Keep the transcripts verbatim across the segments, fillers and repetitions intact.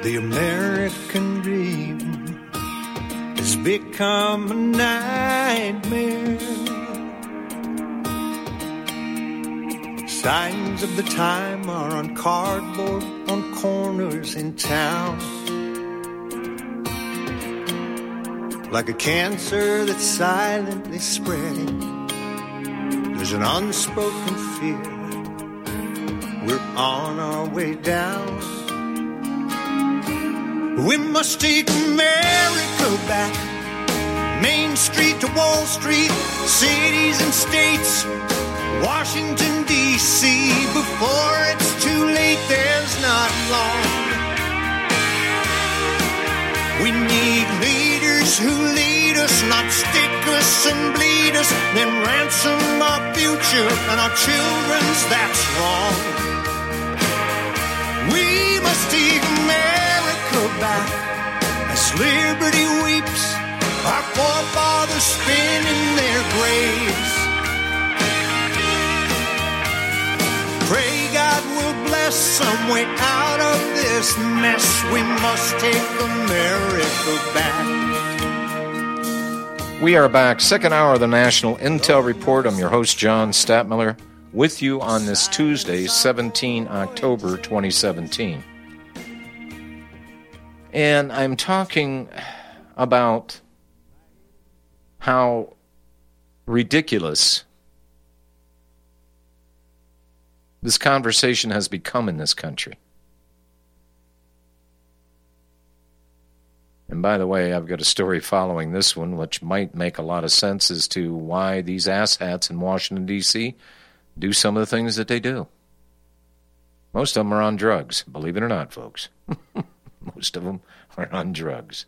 The American dream has become a nightmare. Signs of the time are on cardboard on corners in town. Like a cancer that's silently spreading, there's an unspoken fear. We're on our way down. We must take America back. Main Street to Wall Street, cities and states, Washington, D C Before it's too late, there's not long. We need leaders who lead us, not stick us and bleed us, then ransom our future and our children's, that's wrong. We must take America back as liberty weeps, our forefathers spin in their graves. Pray God will bless some way out of this mess. We must take America back. We are back. Second hour of the National Intel Report. I'm your host, John Statmiller, with you on this Tuesday, the seventeenth of October, twenty seventeen. And I'm talking about how ridiculous this conversation has become in this country. And by the way, I've got a story following this one which might make a lot of sense as to why these asshats in Washington, D C do some of the things that they do. Most of them are on drugs, believe it or not, folks. Most of them are on drugs.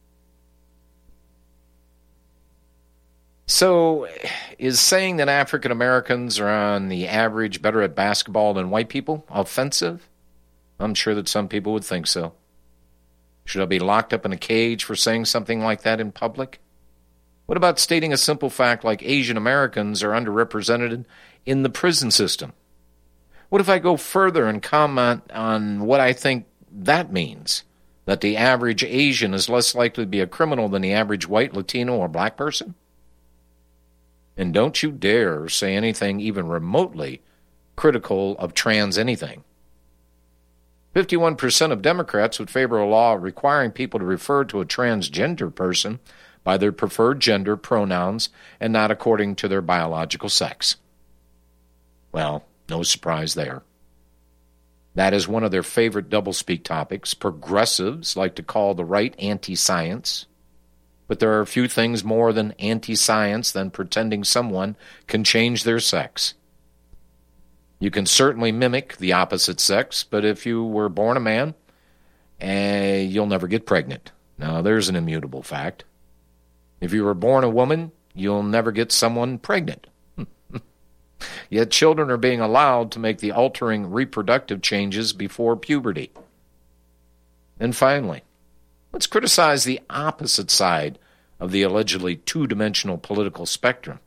So, is saying that African Americans are on the average better at basketball than white people offensive? I'm sure that some people would think so. Should I be locked up in a cage for saying something like that in public? What about stating a simple fact like Asian Americans are underrepresented in the prison system? What if I go further and comment on what I think that means? That the average Asian is less likely to be a criminal than the average white, Latino, or black person? And don't you dare say anything even remotely critical of trans anything. fifty-one percent of Democrats would favor a law requiring people to refer to a transgender person by their preferred gender pronouns and not according to their biological sex. Well, no surprise there. That is one of their favorite doublespeak topics. Progressives like to call the right anti-science. But there are a few things more than anti-science than pretending someone can change their sex. You can certainly mimic the opposite sex, but if you were born a man, eh, you'll never get pregnant. Now, there's an immutable fact. If you were born a woman, you'll never get someone pregnant. Yet children are being allowed to make the altering reproductive changes before puberty. And finally, let's criticize the opposite side of the allegedly two-dimensional political spectrum.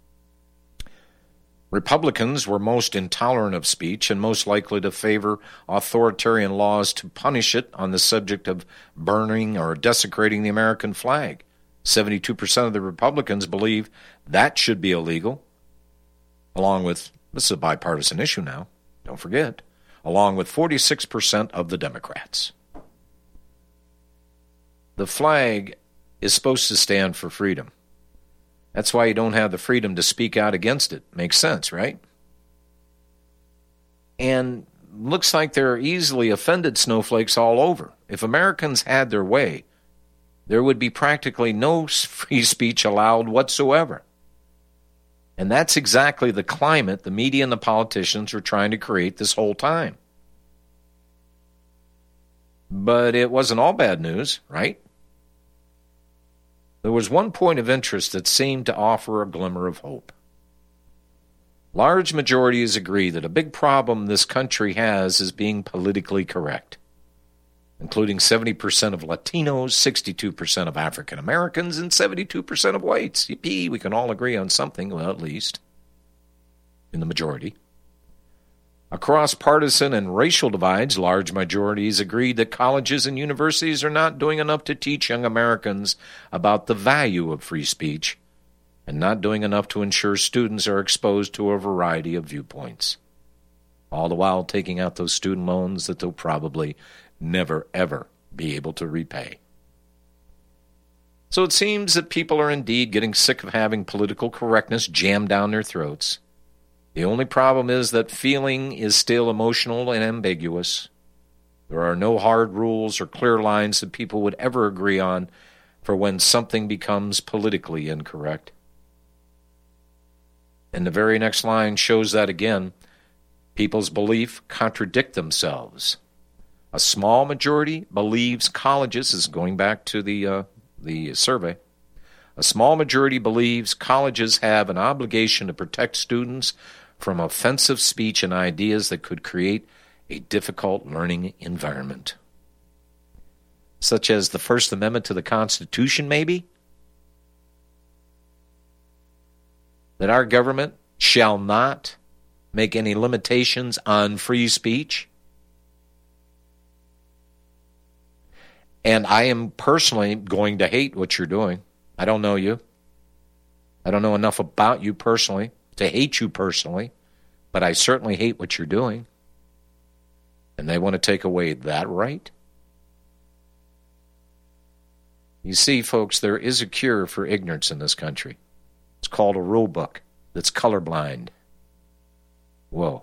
Republicans were most intolerant of speech and most likely to favor authoritarian laws to punish it on the subject of burning or desecrating the American flag. seventy-two percent of the Republicans believe that should be illegal, along with, this is a bipartisan issue now, don't forget, along with forty-six percent of the Democrats. The flag is supposed to stand for freedom. That's why you don't have the freedom to speak out against it. Makes sense, right? And looks like there are easily offended snowflakes all over. If Americans had their way, there would be practically no free speech allowed whatsoever. And that's exactly the climate the media and the politicians are trying to create this whole time. But it wasn't all bad news, right? There was one point of interest that seemed to offer a glimmer of hope. Large majorities agree that a big problem this country has is being politically correct, including seventy percent of Latinos, sixty-two percent of African Americans, and seventy-two percent of whites. Yippee, we can all agree on something, well, at least, in the majority. Across partisan and racial divides, large majorities agreed that colleges and universities are not doing enough to teach young Americans about the value of free speech and not doing enough to ensure students are exposed to a variety of viewpoints, all the while taking out those student loans that they'll probably never, ever be able to repay. So it seems that people are indeed getting sick of having political correctness jammed down their throats. The only problem is that feeling is still emotional and ambiguous. There are no hard rules or clear lines that people would ever agree on for when something becomes politically incorrect. And the very next line shows that again. People's beliefs contradict themselves. A small majority believes colleges, this is going back to the, uh, the survey, a small majority believes colleges have an obligation to protect students from offensive speech and ideas that could create a difficult learning environment. Such as the First Amendment to the Constitution, maybe? That our government shall not make any limitations on free speech? And I am personally going to hate what you're doing. I don't know you. I don't know enough about you personally to hate you personally, but I certainly hate what you're doing. And they want to take away that right? You see, folks, there is a cure for ignorance in this country. It's called a rule book that's colorblind. Whoa.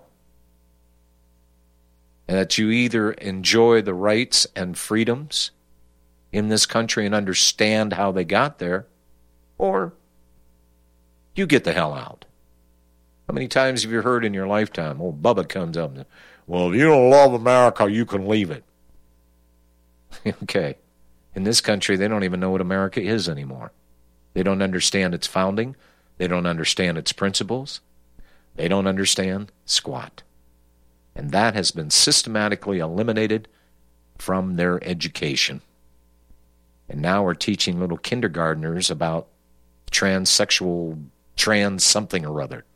And that you either enjoy the rights and freedoms in this country and understand how they got there, or you get the hell out. How many times have you heard in your lifetime, old Bubba comes up and, well, if you don't love America, you can leave it. Okay. In this country, they don't even know what America is anymore. They don't understand its founding. They don't understand its principles. They don't understand squat. And that has been systematically eliminated from their education. And now we're teaching little kindergartners about transsexual, trans something or other.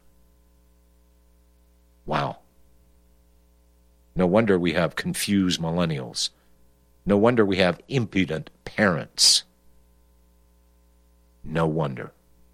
Wow. No wonder we have confused millennials. No wonder we have impudent parents. No wonder.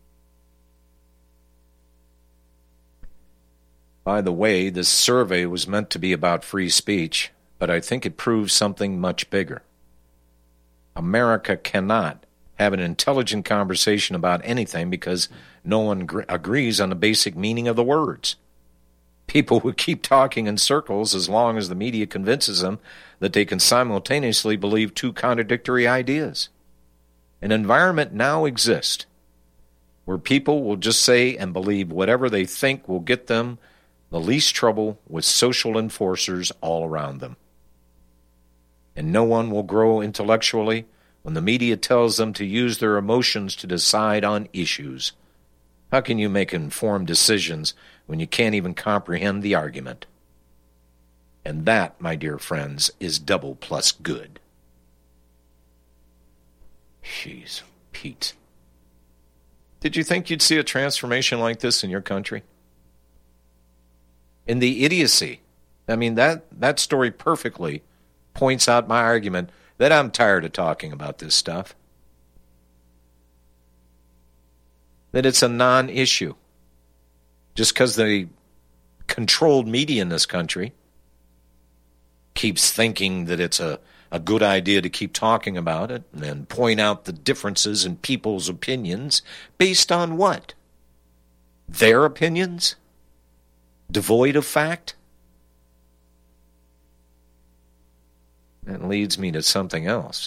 By the way, this survey was meant to be about free speech, but I think it proves something much bigger. America cannot have an intelligent conversation about anything because no one gr- agrees on the basic meaning of the words. People will keep talking in circles as long as the media convinces them that they can simultaneously believe two contradictory ideas. An environment now exists where people will just say and believe whatever they think will get them the least trouble with social enforcers all around them. And no one will grow intellectually when the media tells them to use their emotions to decide on issues. How can you make informed decisions when you can't even comprehend the argument? And that, my dear friends, is double plus good. Jeez, Pete. Did you think you'd see a transformation like this in your country? In the idiocy. I mean, that, that story perfectly points out my argument that I'm tired of talking about this stuff. That it's a non-issue. Just because the controlled media in this country keeps thinking that it's a, a good idea to keep talking about it and point out the differences in people's opinions based on what? Their opinions? Devoid of fact? That leads me to something else.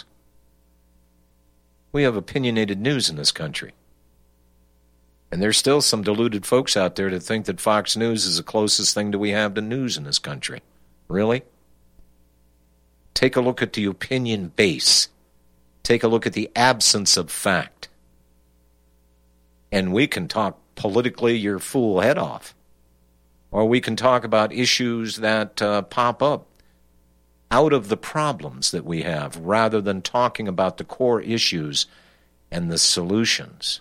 We have opinionated news in this country. And there's still some deluded folks out there that think that Fox News is the closest thing that we have to news in this country. Really? Take a look at the opinion base. Take a look at the absence of fact. And we can talk politically your fool head off. Or we can talk about issues that uh, pop up out of the problems that we have rather than talking about the core issues and the solutions.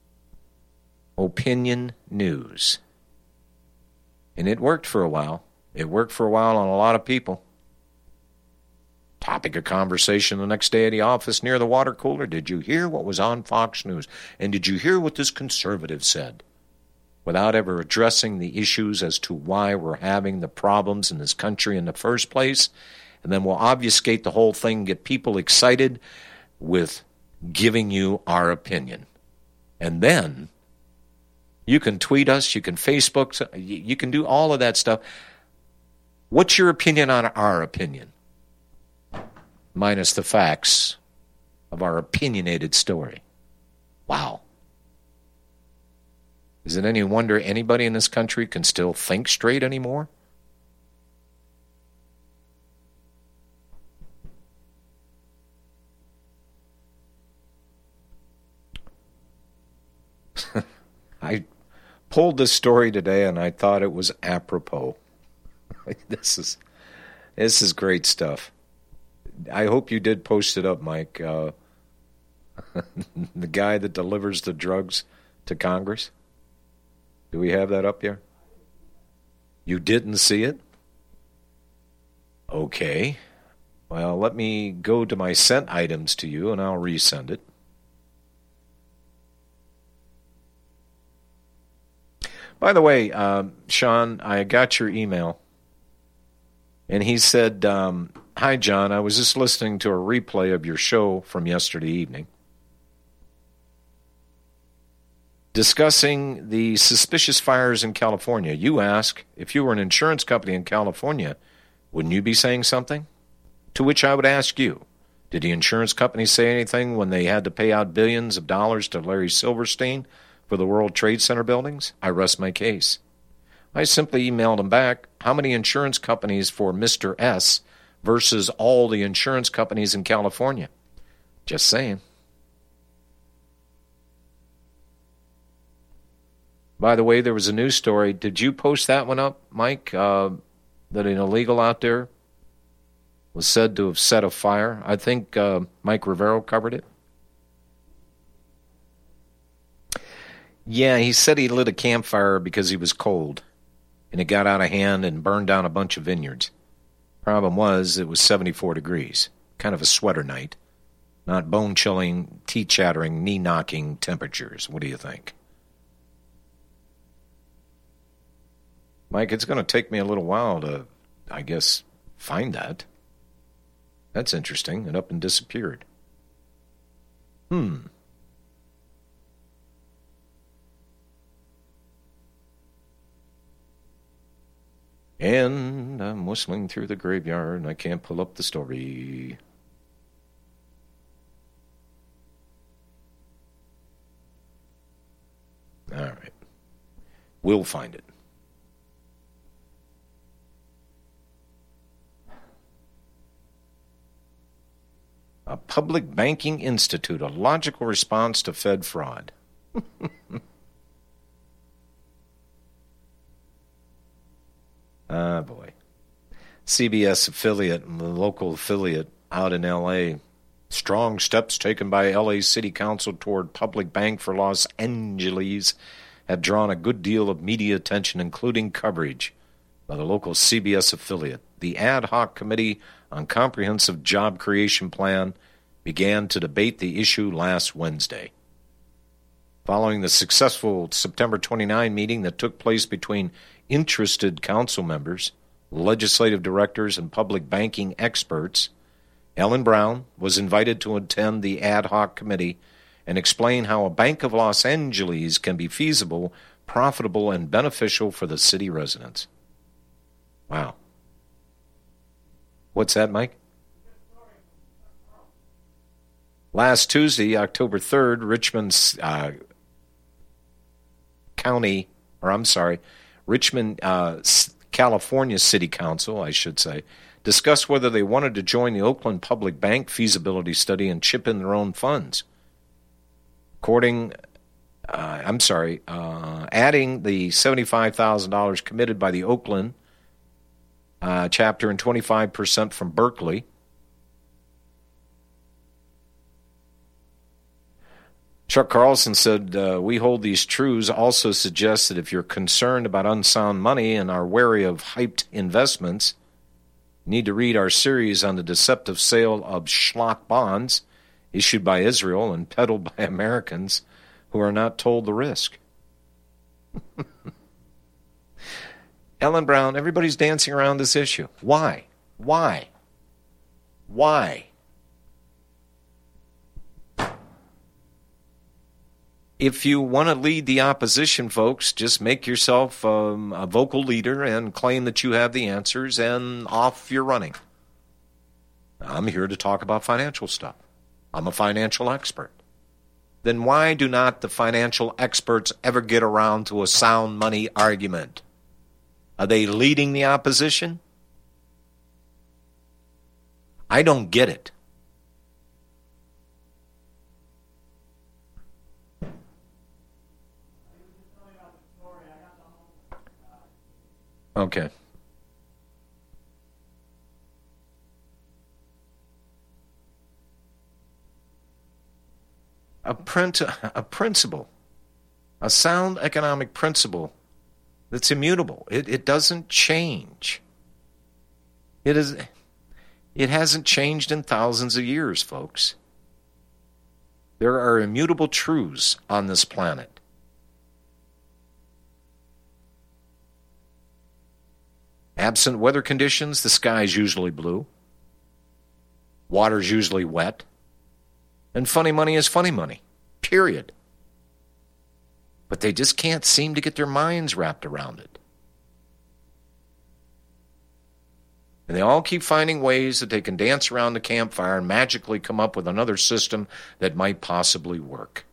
Opinion news. And it worked for a while. It worked for a while on a lot of people. Topic of conversation the next day at the office near the water cooler. Did you hear what was on Fox News? And did you hear what this conservative said? Without ever addressing the issues as to why we're having the problems in this country in the first place. And then we'll obfuscate the whole thing, get people excited with giving you our opinion. And then you can tweet us, you can Facebook, you can do all of that stuff. What's your opinion on our opinion? Minus the facts of our opinionated story. Wow. Is it any wonder anybody in this country can still think straight anymore? I pulled this story today and I thought it was apropos. This is this is great stuff. I hope you did post it up, Mike. Uh, the guy that delivers the drugs to Congress. Do we have that up here? You didn't see it? Okay. Well, let me go to my sent items to you and I'll resend it. By the way, uh, Sean, I got your email. And he said, um, hi, John, I was just listening to a replay of your show from yesterday evening, discussing the suspicious fires in California. You ask, if you were an insurance company in California, wouldn't you be saying something? To which I would ask you, did the insurance company say anything when they had to pay out billions of dollars to Larry Silverstein for the World Trade Center buildings? I rest my case. I simply emailed him back, how many insurance companies for Mister S versus all the insurance companies in California? Just saying. By the way, there was a news story. Did you post that one up, Mike, uh, that an illegal out there was said to have set a fire? I think uh, Mike Rivero covered it. Yeah, he said he lit a campfire because he was cold, and it got out of hand and burned down a bunch of vineyards. Problem was, it was seventy-four degrees, kind of a sweater night, not bone-chilling, teeth-chattering, knee-knocking temperatures. What do you think? Mike, it's going to take me a little while to, I guess, find that. That's interesting. It up and disappeared. Hmm. And I'm whistling through the graveyard, and I can't pull up the story. All right. We'll find it. A Public Banking Institute, a logical response to Fed fraud. Ah, boy. C B S affiliate and the local affiliate out in L A. Strong steps taken by L A City Council toward Public Bank for Los Angeles have drawn a good deal of media attention, including coverage by the local C B S affiliate. The Ad Hoc Committee on Comprehensive Job Creation Plan began to debate the issue last Wednesday. Following the successful September twenty-ninth meeting that took place between interested council members, legislative directors, and public banking experts, Ellen Brown was invited to attend the ad hoc committee and explain how a Bank of Los Angeles can be feasible, profitable, and beneficial for the city residents. Wow. What's that, Mike? Last Tuesday, October third, Richmond uh, County, or I'm sorry, Richmond, uh, California City Council, I should say, discussed whether they wanted to join the Oakland Public Bank feasibility study and chip in their own funds. According, uh, I'm sorry, uh, adding the seventy-five thousand dollars committed by the Oakland uh, chapter and twenty-five percent from Berkeley, Chuck Carlson said, uh, we hold these truths also suggests that if you're concerned about unsound money and are wary of hyped investments, you need to read our series on the deceptive sale of schlock bonds issued by Israel and peddled by Americans who are not told the risk. Ellen Brown, everybody's dancing around this issue. Why? Why? Why? If you want to lead the opposition, folks, just make yourself um, a vocal leader and claim that you have the answers, and off you're running. I'm here to talk about financial stuff. I'm a financial expert. Then why do not the financial experts ever get around to a sound money argument? Are they leading the opposition? I don't get it. Okay. A, print, a principle, a sound economic principle that's immutable. It, it doesn't change. It is. It hasn't changed in thousands of years, folks. There are immutable truths on this planet. Absent weather conditions, the sky is usually blue. Water's usually wet. And funny money is funny money, period. But they just can't seem to get their minds wrapped around it. And they all keep finding ways that they can dance around the campfire and magically come up with another system that might possibly work.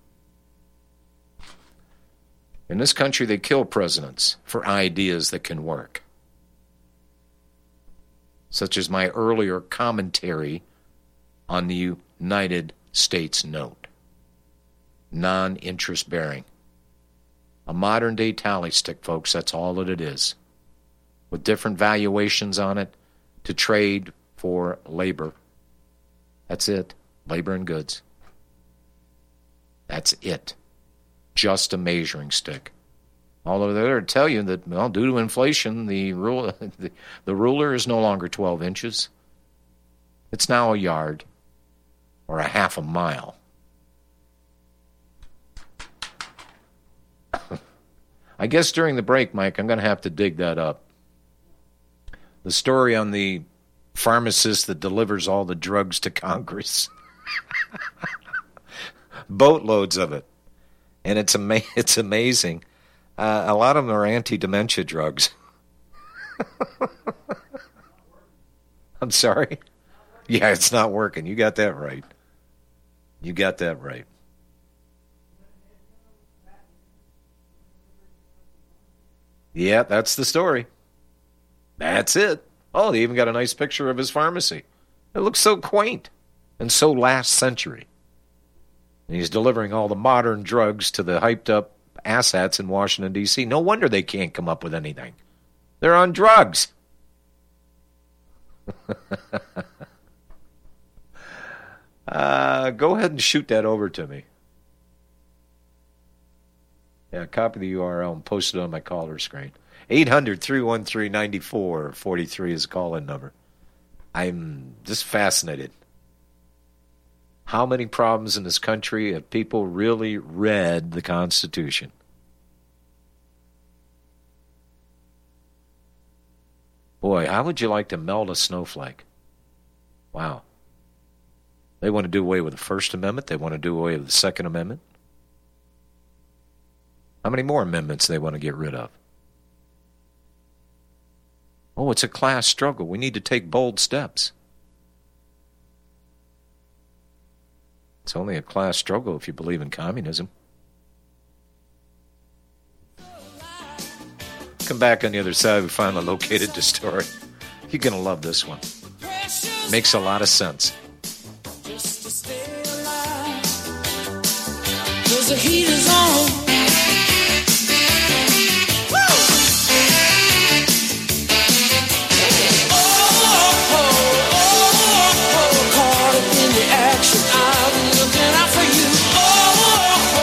In this country, they kill presidents for ideas that can work. Such as my earlier commentary on the United States note. Non-interest bearing. A modern-day tally stick, folks, that's all that it is. With different valuations on it to trade for labor. That's it. Labor and goods. That's it. Just a measuring stick. Although they're there to tell you that, well, due to inflation, the, rule, the, the ruler is no longer twelve inches. It's now a yard or a half a mile. I guess during the break, Mike, I'm going to have to dig that up. The story on the pharmacist that delivers all the drugs to Congress. Boatloads of it. And it's ama- it's amazing. Uh, a lot of them are anti-dementia drugs. I'm sorry? Yeah, it's not working. You got that right. You got that right. Yeah, that's the story. That's it. Oh, they even got a nice picture of his pharmacy. It looks so quaint and so last century. And he's delivering all the modern drugs to the hyped-up asshats in Washington, D C No wonder they can't come up with anything. They're on drugs. uh, go ahead and shoot that over to me. Yeah, copy the U R L and post it on my caller screen. eight hundred, three one three, nine four four three is the call-in number. I'm just fascinated. How many problems in this country have people really read the Constitution? Boy, how would you like to melt a snowflake? Wow. They want to do away with the First Amendment. They want to do away with the Second Amendment. How many more amendments they want to get rid of? Oh, it's a class struggle. We need to take bold steps. It's only a class struggle if you believe in communism. Come back on the other side. We finally located the story. You're going to love this one. Makes a lot of sense. Just to stay alive. 'Cause the heat is on. Action, I'll be looking out for you. Oh,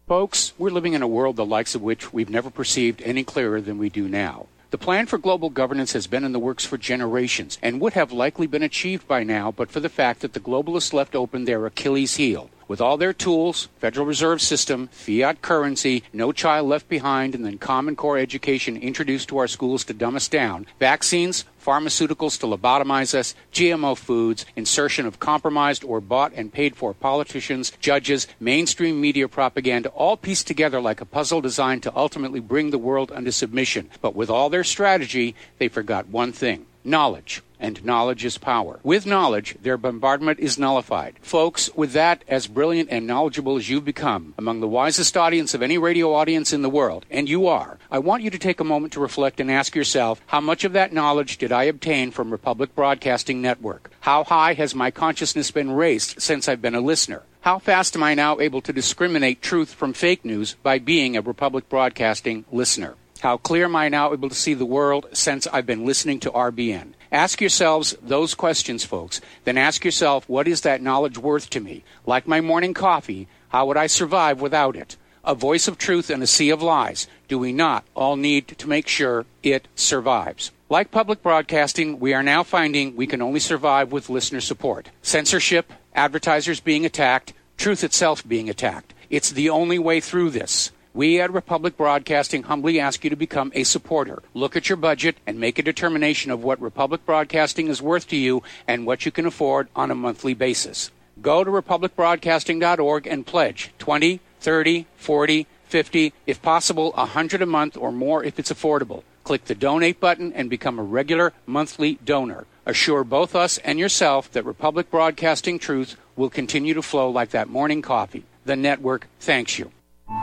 Folks, we're living in a world the likes of which we've never perceived any clearer than we do now. The plan for global governance has been in the works for generations and would have likely been achieved by now but for the fact that the globalists left open their Achilles heel. With all their tools, Federal Reserve System, fiat currency, no child left behind, and then Common Core education introduced to our schools to dumb us down, vaccines, pharmaceuticals to lobotomize us, G M O foods, insertion of compromised or bought and paid for politicians, judges, mainstream media propaganda, all pieced together like a puzzle designed to ultimately bring the world under submission. But with all their strategy, they forgot one thing: knowledge. And knowledge is power. With knowledge, their bombardment is nullified. Folks, with that, as brilliant and knowledgeable as you've become, among the wisest audience of any radio audience in the world, and you are, I want you to take a moment to reflect and ask yourself, how much of that knowledge did I obtain from Republic Broadcasting Network? How high has my consciousness been raised since I've been a listener? How fast am I now able to discriminate truth from fake news by being a Republic Broadcasting listener? How clear am I now able to see the world since I've been listening to R B N? Ask yourselves those questions, folks. Then ask yourself, what is that knowledge worth to me? Like my morning coffee, how would I survive without it? A voice of truth in a sea of lies. Do we not all need to make sure it survives? Like public broadcasting, we are now finding we can only survive with listener support. Censorship, advertisers being attacked, truth itself being attacked. It's the only way through this. We at Republic Broadcasting humbly ask you to become a supporter. Look at your budget and make a determination of what Republic Broadcasting is worth to you and what you can afford on a monthly basis. Go to republic broadcasting dot org and pledge twenty, thirty, forty, fifty, if possible one hundred a month or more if it's affordable. Click the donate button and become a regular monthly donor. Assure both us and yourself that Republic Broadcasting truth will continue to flow like that morning coffee. The network thanks you.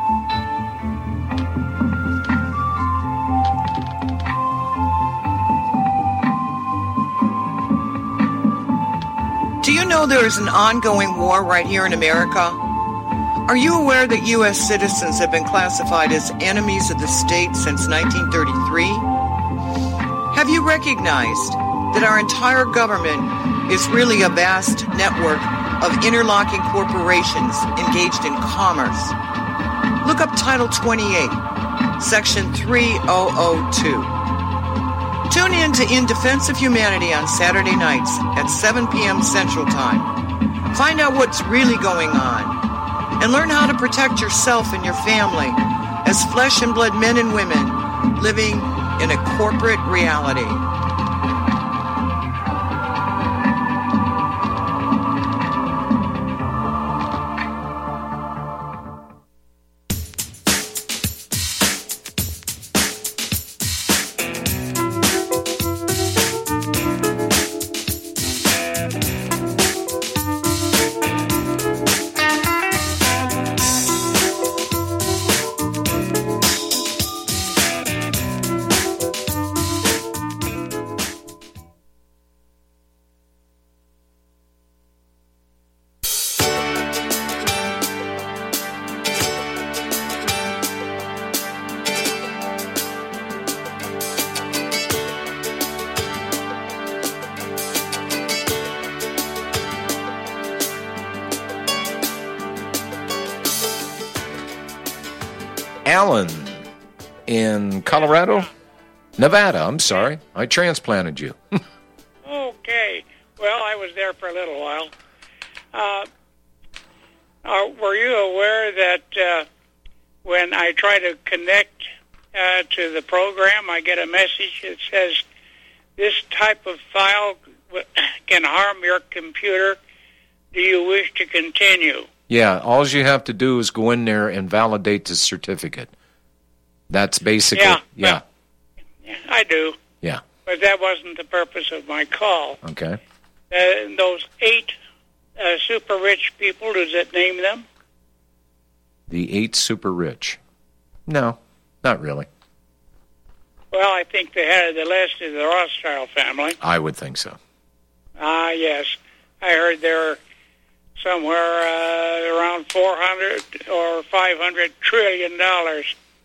Do you know there is an ongoing war right here in America? Are you aware that U S citizens have been classified as enemies of the state since nineteen thirty-three? Have you recognized that our entire government is really a vast network of interlocking corporations engaged in commerce? Look up Title twenty-eight, Section three thousand two. Tune in to In Defense of Humanity on Saturday nights at seven p.m. Central Time. Find out what's really going on and learn how to protect yourself and your family as flesh and blood men and women living in a corporate reality. Alan in Colorado? Nevada, I'm sorry. I transplanted you. Okay. Well, I was there for a little while. Uh, uh, were you aware that uh, when I try to connect uh, to the program, I get a message that says, this type of file can harm your computer. Do you wish to continue? Yeah, all you have to do is go in there and validate the certificate. That's basically, yeah. yeah. Well, I do. Yeah. But that wasn't the purpose of my call. Okay. Uh, those eight uh, super rich people, does it name them? The eight super rich. No, not really. Well, I think the head of the list is the Rothschild family. I would think so. Ah, yes. I heard they're somewhere uh, around four hundred or five hundred trillion dollars.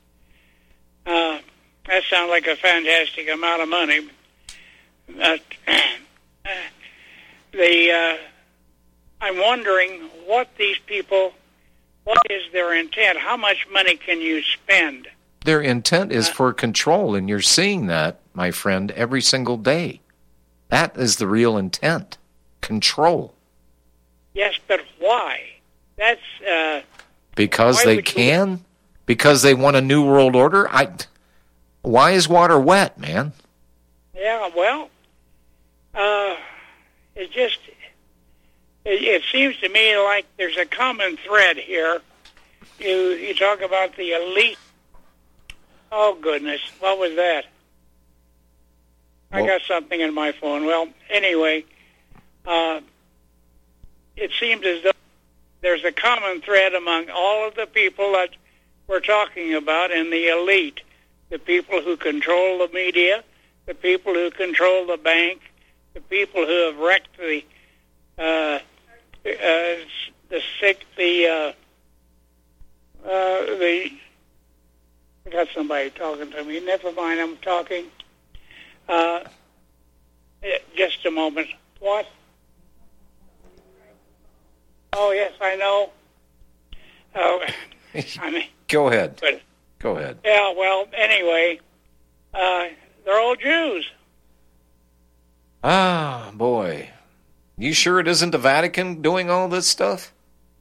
Uh, that sounds like a fantastic amount of money. But uh, the uh, I'm wondering what these people what is their intent? How much money can you spend? Their intent is Uh, for control, and you're seeing that, my friend, every single day. That is the real intent. Control. Yes, but why? That's uh, Because Why they would you- can? Because they want a new world order? I. Why is water wet, man? yeah. Well, uh, it just it, it seems to me like there's a common thread here. You you talk about the elite. Oh goodness, what was that? I Well- got something in my phone. Well, anyway, uh, it seems as though there's a common thread among all of the people that we're talking about in the elite, the people who control the media, the people who control the bank, the people who have wrecked the uh, uh, the sick, the uh, uh, the. I got somebody talking to me. Never mind, I'm talking. Uh, eh, just a moment. What? Oh, yes, I know. Oh, I mean, Go ahead. but, Go ahead. yeah, well, anyway, uh, they're all Jews. Ah, boy. You sure it isn't the Vatican doing all this stuff?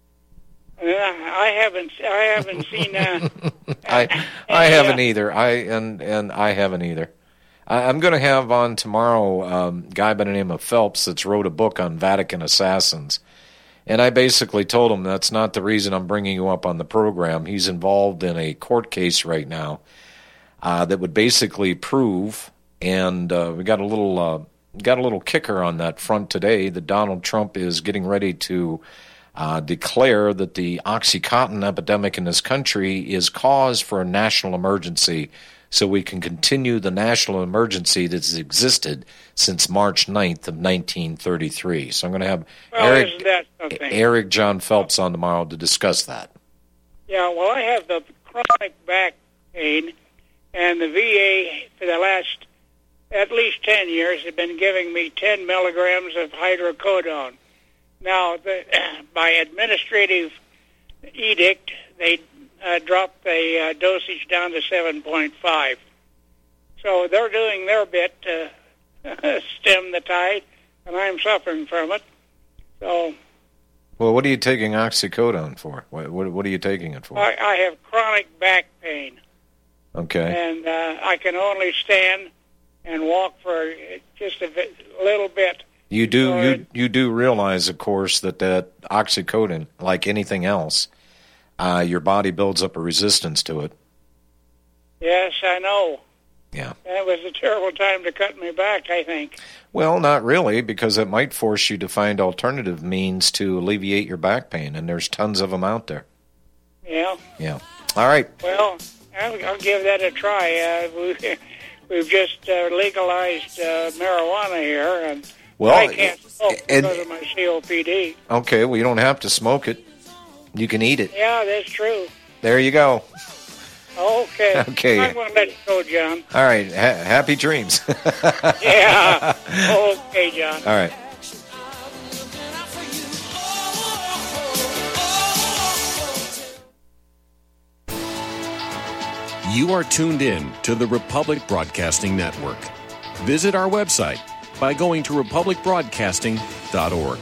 Uh, I haven't, I haven't seen. Uh, I I haven't either. I and and I haven't either. I, I'm going to have on tomorrow um, a guy by the name of Phelps that's wrote a book on Vatican assassins, and I basically told him that's not the reason I'm bringing you up on the program. He's involved in a court case right now uh, that would basically prove, and uh, we got a little uh, got a little kicker on that front today that Donald Trump is getting ready to. Uh, declare that the OxyContin epidemic in this country is cause for a national emergency so we can continue the national emergency that's existed since March ninth of nineteen thirty-three. So I'm going to have well, Eric, isn't that something? Eric John Phelps on tomorrow to discuss that. Yeah, well, I have the chronic back pain, and the V A for the last at least ten years have been giving me ten milligrams of hydrocodone. Now, the, by administrative edict, they uh, dropped the uh, dosage down to seven point five. So they're doing their bit to stem the tide, and I'm suffering from it. So Well, what are you taking oxycodone for? What, what, what are you taking it for? I, I have chronic back pain, Okay. and uh, I can only stand and walk for just a bit, little bit. You do Or- you you do realize, of course, that that oxycodone, like anything else, uh, your body builds up a resistance to it. Yes, I know. Yeah. That was a terrible time to cut me back, I think. Well, not really, because it might force you to find alternative means to alleviate your back pain, and there's tons of them out there. Yeah. Yeah. All right. Well, I'll, I'll give that a try. Uh, we, we've just uh, legalized uh, marijuana here, and Well, I can't smoke and- because of my C O P D. Okay, well, you don't have to smoke it. You can eat it. Yeah, that's true. There you go. Okay. Okay. I'm going to let you go, John. All right. Ha- happy dreams. Yeah. Okay, John. All right. You are tuned in to the Republic Broadcasting Network. Visit our website by going to republic broadcasting dot org.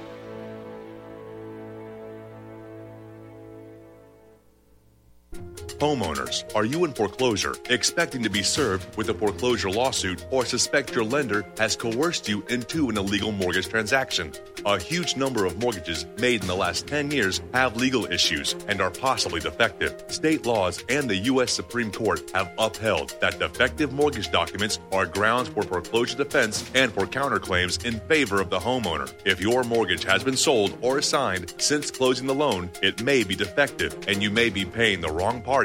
Homeowners, are you in foreclosure, expecting to be served with a foreclosure lawsuit, or suspect your lender has coerced you into an illegal mortgage transaction? A huge number of mortgages made in the last ten years have legal issues and are possibly defective. State laws and the U S Supreme Court have upheld that defective mortgage documents are grounds for foreclosure defense and for counterclaims in favor of the homeowner. If your mortgage has been sold or assigned since closing the loan, it may be defective and you may be paying the wrong party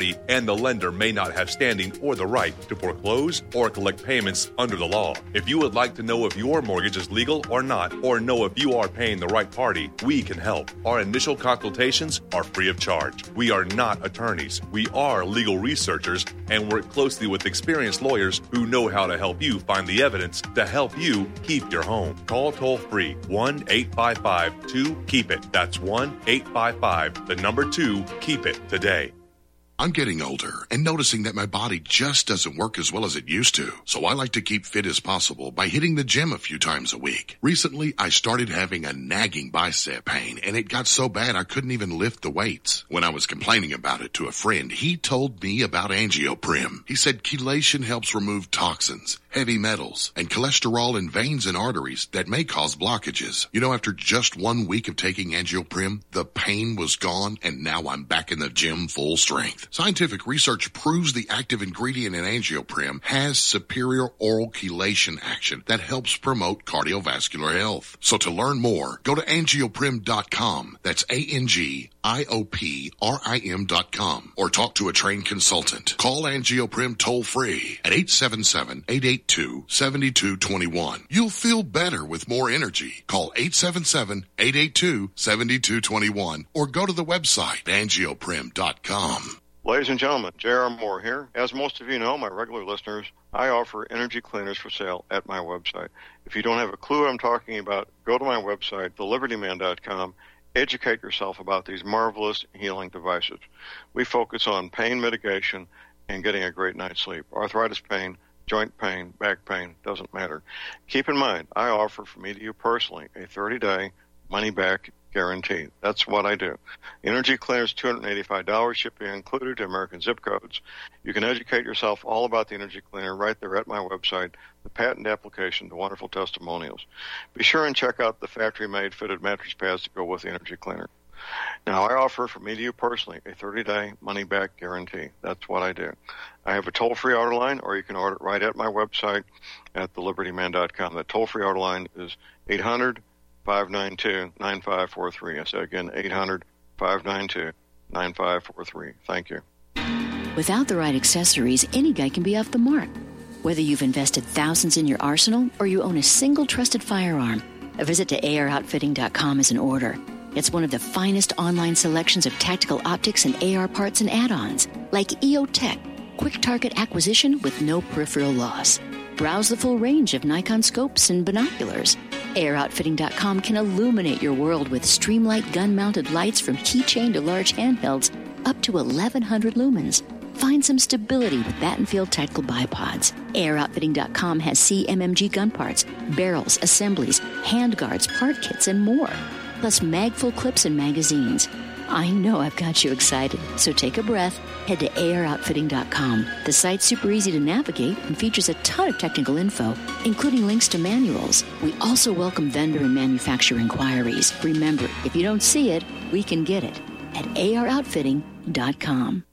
party, and the lender may not have standing or the right to foreclose or collect payments under the law. If you would like to know if your mortgage is legal or not, or know if you are paying the right party, we can help. Our initial consultations are free of charge. We are not attorneys. We are legal researchers and work closely with experienced lawyers who know how to help you find the evidence to help you keep your home. Call toll-free one eight five five two keep it. That's one eight five five, the number two, keep it today. I'm getting older and noticing that my body just doesn't work as well as it used to. So I like to keep fit as possible by hitting the gym a few times a week. Recently, I started having a nagging bicep pain, and it got so bad I couldn't even lift the weights. When I was complaining about it to a friend, he told me about Angioprim. He said chelation helps remove toxins, heavy metals, and cholesterol in veins and arteries that may cause blockages. You know, after just one week of taking Angioprim, the pain was gone, and now I'm back in the gym full strength. Scientific research proves the active ingredient in Angioprim has superior oral chelation action that helps promote cardiovascular health. So to learn more, go to angioprim dot com. That's A N G I O P R I M dot com. Or talk to a trained consultant. Call Angioprim toll-free at eight seven seven, eight eight two, seven two two one. You'll feel better with more energy. Call eight seven seven, eight eight two, seven two two one or go to the website angioprim dot com. Ladies and gentlemen, J R. Moore here. As most of you know, my regular listeners, I offer energy cleaners for sale at my website. If you don't have a clue what I'm talking about, go to my website, the liberty man dot com. Educate yourself about these marvelous healing devices. We focus on pain mitigation and getting a great night's sleep. Arthritis pain, joint pain, back pain, doesn't matter. Keep in mind, I offer for me to you personally a thirty-day money-back guarantee. That's what I do. Energy cleaners, two hundred eighty-five dollars, shipping included to American zip codes. You can educate yourself all about the energy cleaner right there at my website, the patent application, the wonderful testimonials. Be sure and check out the factory-made fitted mattress pads to go with the energy cleaner. Now, I offer for me to you personally a thirty-day money-back guarantee. That's what I do. I have a toll-free order line, or you can order it right at my website at the liberty man dot com. The toll-free order line is eight hundred, five nine two, nine five four three. I say again, eight hundred, five nine two, nine five four three. Thank you. Without the right accessories, any guy can be off the mark. Whether you've invested thousands in your arsenal or you own a single trusted firearm, a visit to A R outfitting dot com is in order. It's one of the finest online selections of tactical optics and A R parts and add-ons, like E O Tech, quick target acquisition with no peripheral loss. Browse the full range of Nikon scopes and binoculars. A R outfitting dot com can illuminate your world with Streamlight gun-mounted lights from keychain to large handhelds up to eleven hundred lumens. Find some stability with Battenfield Tactical Bipods. A R outfitting dot com has C M M G gun parts, barrels, assemblies, handguards, part kits, and more. Plus mag-full clips and magazines. I know I've got you excited, so take a breath. Head to A R outfitting dot com. The site's super easy to navigate and features a ton of technical info, including links to manuals. We also welcome vendor and manufacturer inquiries. Remember, if you don't see it, we can get it at A R outfitting dot com.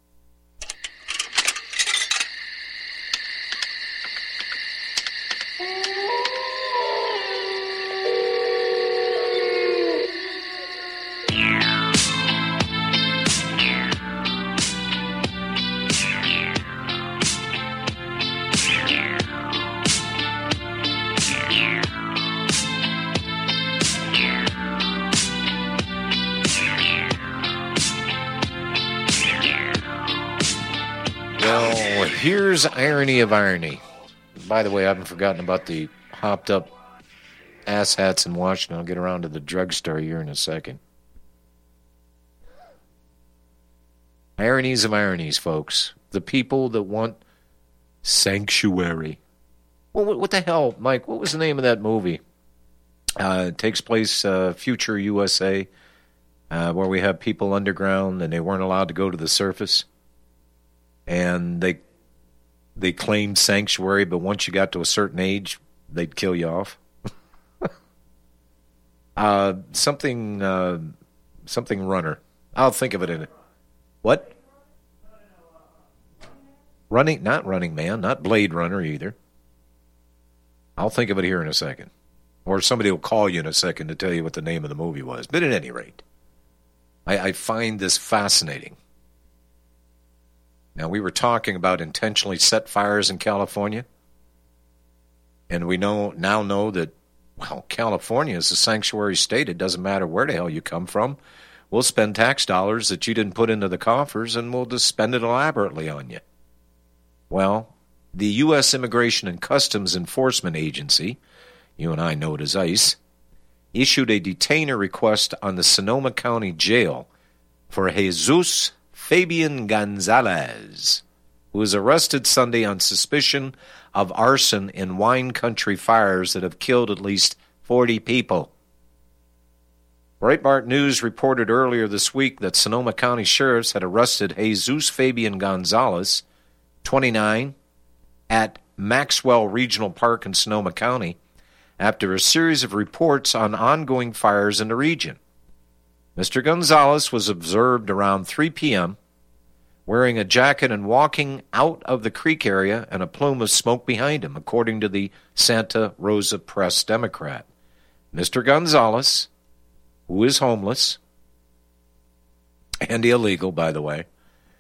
Here's irony of irony. By the way, I haven't forgotten about the hopped up asshats in Washington. I'll get around to the drugstore here in a second. Ironies of ironies, folks. The people that want sanctuary. Well, what, what the hell, Mike? What was the name of that movie? Uh, it takes place uh, future U S A, uh, where we have people underground and they weren't allowed to go to the surface. And they they claimed sanctuary, but once you got to a certain age, they'd kill you off. uh, something uh, something runner. I'll think of it in it. What? Running, not Running Man, not Blade Runner either. I'll think of it here in a second. Or somebody will call you in a second to tell you what the name of the movie was. But at any rate, I, I find this fascinating. Now, we were talking about intentionally set fires in California, and we know now know that, well, California is a sanctuary state. It doesn't matter where the hell you come from. We'll spend tax dollars that you didn't put into the coffers, and we'll just spend it elaborately on you. Well, the U S Immigration and Customs Enforcement Agency, you and I know it as ICE, issued a detainer request on the Sonoma County Jail for Jesus Fabian Gonzalez, who was arrested Sunday on suspicion of arson in wine country fires that have killed at least forty people. Breitbart News reported earlier this week that Sonoma County sheriffs had arrested Jesus Fabian Gonzalez, twenty-nine, at Maxwell Regional Park in Sonoma County after a series of reports on ongoing fires in the region. Mister Gonzalez was observed around three p.m. wearing a jacket and walking out of the creek area and a plume of smoke behind him, according to the Santa Rosa Press-Democrat. Mister Gonzalez, who is homeless and illegal, by the way,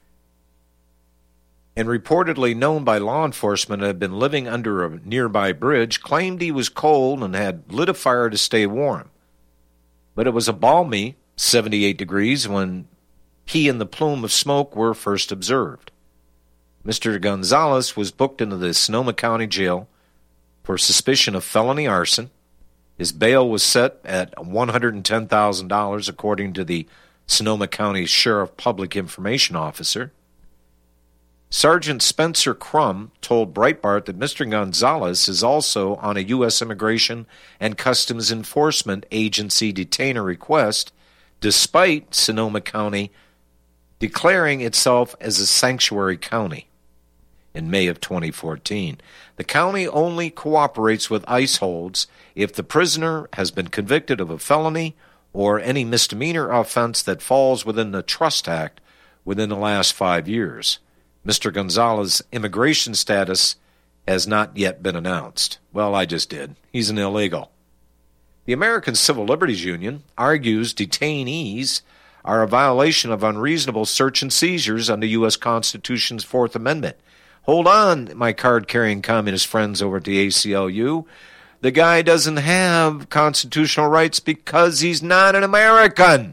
and reportedly known by law enforcement to have been living under a nearby bridge, claimed he was cold and had lit a fire to stay warm. But it was a balmy seventy-eight degrees when he and the plume of smoke were first observed. Mister Gonzalez was booked into the Sonoma County Jail for suspicion of felony arson. His bail was set at one hundred ten thousand dollars, according to the Sonoma County Sheriff Public Information Officer. Sergeant Spencer Crum told Breitbart that Mister Gonzalez is also on a U S Immigration and Customs Enforcement Agency detainer request, despite Sonoma County declaring itself as a sanctuary county in May of twenty fourteen. The county only cooperates with ICE holds if the prisoner has been convicted of a felony or any misdemeanor offense that falls within the Trust Act within the last five years. Mister Gonzalez's immigration status has not yet been announced. Well, I just did. He's an illegal. The American Civil Liberties Union argues detainees are a violation of unreasonable search and seizures under U S Constitution's Fourth Amendment. Hold on, my card-carrying communist friends over at the A C L U. The guy doesn't have constitutional rights because he's not an American.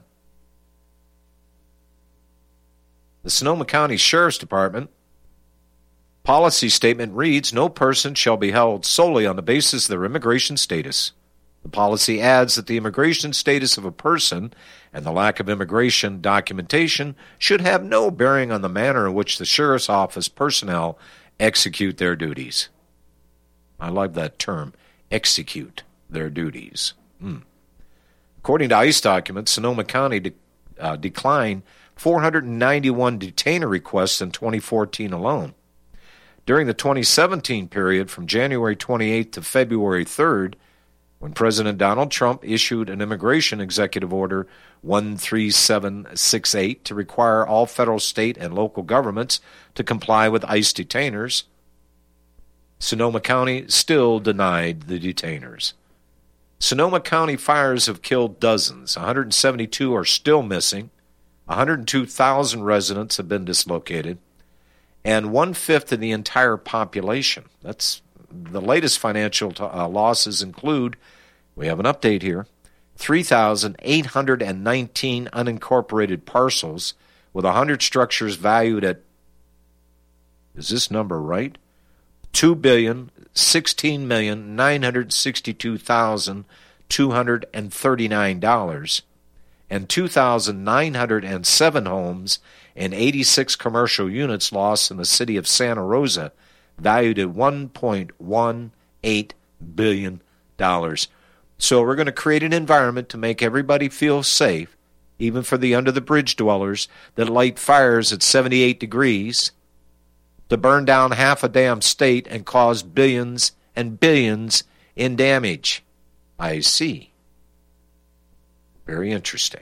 The Sonoma County Sheriff's Department policy statement reads, no person shall be held solely on the basis of their immigration status. The policy adds that the immigration status of a person and the lack of immigration documentation should have no bearing on the manner in which the Sheriff's Office personnel execute their duties. I love that term, execute their duties. Hmm. According to ICE documents, Sonoma County de- uh, declined four hundred ninety-one detainer requests in twenty fourteen alone. During the twenty seventeen period from January twenty-eighth to February third, when President Donald Trump issued an immigration executive order one three seven six eight to require all federal, state, and local governments to comply with ICE detainers, Sonoma County still denied the detainers. Sonoma County fires have killed dozens. one hundred seventy-two are still missing. one hundred two thousand residents have been dislocated, and one-fifth of the entire population. That's the latest financial t- uh, losses include, we have an update here, three thousand eight hundred nineteen unincorporated parcels with one hundred structures valued at, is this number right? two billion sixteen million nine hundred sixty-two thousand two hundred thirty-nine dollars and two thousand nine hundred seven homes and eighty-six commercial units lost in the city of Santa Rosa, valued at one point one eight billion dollars. So we're going to create an environment to make everybody feel safe, even for the under-the-bridge dwellers that light fires at seventy-eight degrees, to burn down half a damn state and cause billions and billions in damage. I see. Very interesting.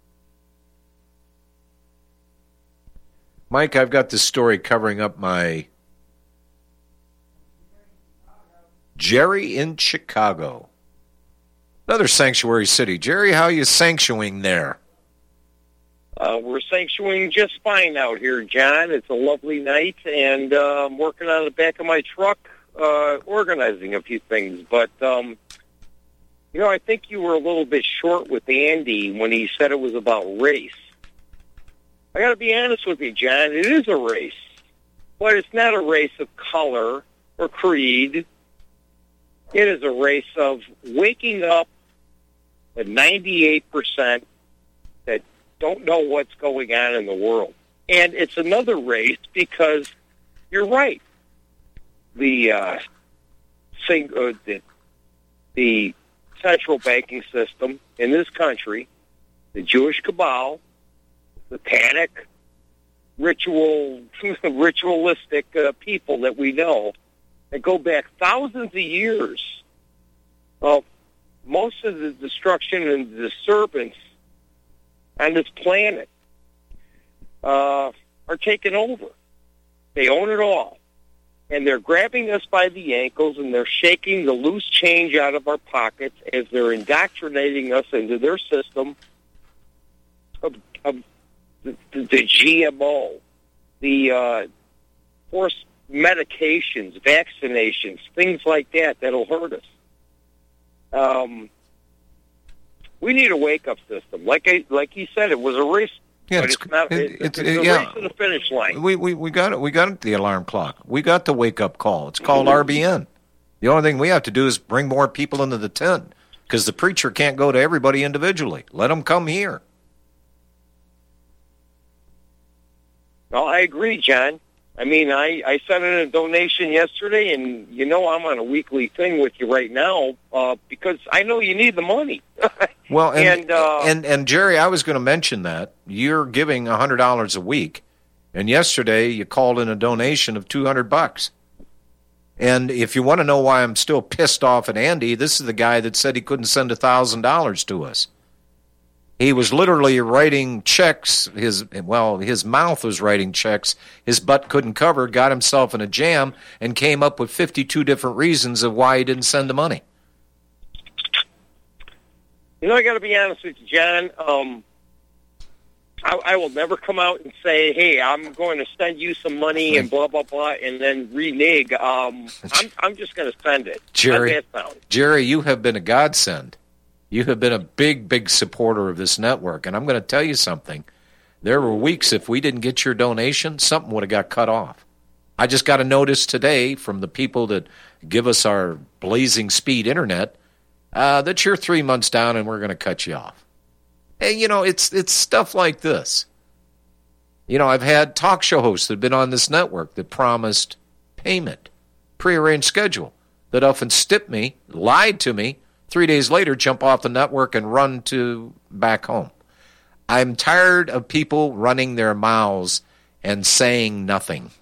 Mike, I've got this story covering up my Jerry in Chicago. Another sanctuary city. Jerry, how are you sanctuing there? Uh, we're sanctuaring just fine out here, John. It's a lovely night, and uh, I'm working on the back of my truck, uh, organizing a few things. But, um, you know, I think you were a little bit short with Andy when he said it was about race. I got to be honest with you, John. It is a race, but it's not a race of color or creed. It is a race of waking up at ninety-eight percent that don't know what's going on in the world. And it's another race because you're right. The uh, sing, uh, the, the central banking system in this country, the Jewish cabal, satanic, ritual, ritualistic uh, people that we know that go back thousands of years of most of the destruction and disturbance on this planet uh, are taken over. They own it all. And they're grabbing us by the ankles and they're shaking the loose change out of our pockets as they're indoctrinating us into their system of, of the, the G M O, the uh, forced medications, vaccinations, things like that that'll hurt us. Um, we need a wake-up system. Like I, like he said, it was a race. Yeah, but it's, it's not. it, It, it's, it's a yeah. race to the finish line. We we we got it. We got the alarm clock. We got the wake-up call. It's called R B N. The only thing we have to do is bring more people into the tent because the preacher can't go to everybody individually. Let them come here. Well, I agree, John. I mean, I, I sent in a donation yesterday, and you know I'm on a weekly thing with you right now uh, because I know you need the money. Well, and and, uh, and and Jerry, I was going to mention that you're giving a hundred dollars a week, and yesterday you called in a donation of two hundred bucks. And if you want to know why I'm still pissed off at Andy, this is the guy that said he couldn't send a thousand dollars to us. He was literally writing checks. His well, his mouth was writing checks. His butt couldn't cover. Got himself in a jam and came up with fifty-two different reasons of why he didn't send the money. You know, I got to be honest with you, John. Um, I, I will never come out and say, "Hey, I'm going to send you some money and blah blah blah," and then renege. Um, I'm I'm just going to send it. Jerry, How's that sound? Jerry, you have been a godsend. You have been a big, big supporter of this network, and I'm going to tell you something. There were weeks if we didn't get your donation, something would have got cut off. I just got a notice today from the people that give us our blazing speed internet uh, that you're three months down and we're going to cut you off. And, you know, it's it's stuff like this. You know, I've had talk show hosts that have been on this network that promised payment, prearranged schedule, that often stiffed me, lied to me, three days later jump off the network and run to back home. I'm tired of people running their mouths and saying nothing.